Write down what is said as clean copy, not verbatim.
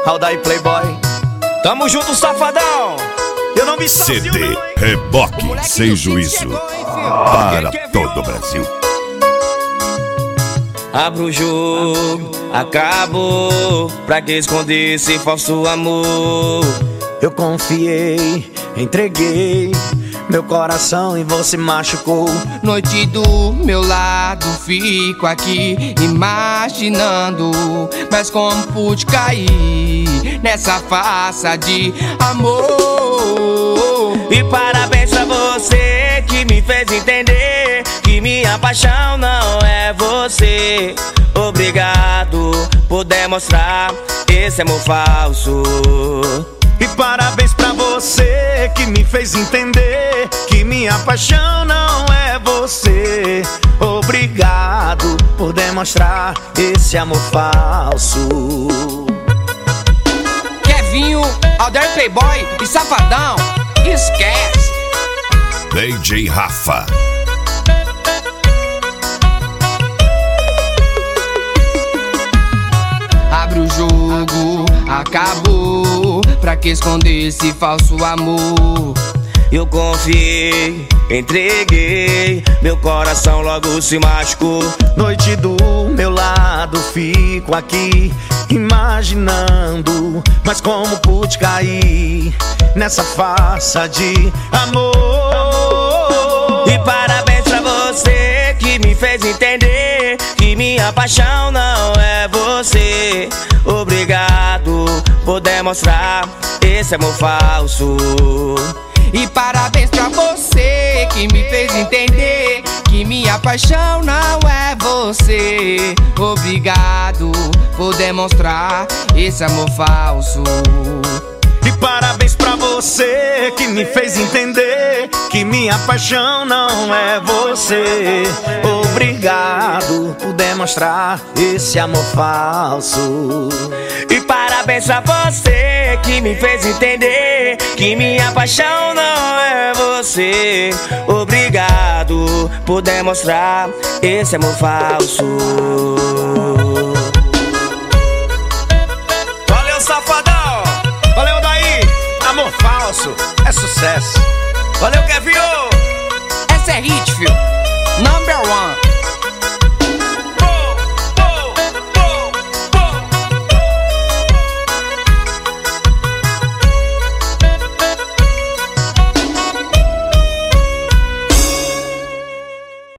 Aldair Playboy. Tamo junto, safadão. Eu não me CD Reboque Sem Juízo para todo o Brasil. Abro o jogo, acabou. Pra que esconder esse falso amor? Eu confiei, entreguei meu coração e você machucou. Noite do meu lado, fico aqui imaginando, mas como pude cair nessa farsa de amor? E parabéns pra você que me fez entender que minha paixão não é você. Obrigado por demonstrar esse amor falso. E parabéns pra você que me fez entender que minha paixão não é você. Obrigado por demonstrar esse amor falso. Kevinho, Aldair Playboy e Safadão, esquece. DJ Rafa. Abre o jogo, acabou. Pra que esconder esse falso amor? Eu confiei, entreguei, meu coração logo se machucou. Noite do meu lado, fico aqui imaginando, mas como pude cair nessa farsa de amor? E parabéns pra você que me fez entender que minha paixão não é você. Obrigado por demonstrar esse amor falso. E parabéns pra você que me fez entender que minha paixão não é você. Obrigado por demonstrar esse amor falso. E parabéns pra você que me fez entender que minha paixão não é você. Obrigado por demonstrar esse amor falso. E parabéns pra você que me fez entender que minha paixão não é você. Obrigado por demonstrar esse amor falso. Valeu, Safadão. Valeu, Aldair. Amor falso é sucesso. Valeu, Kevinho. Essa é hit, filho. Number one.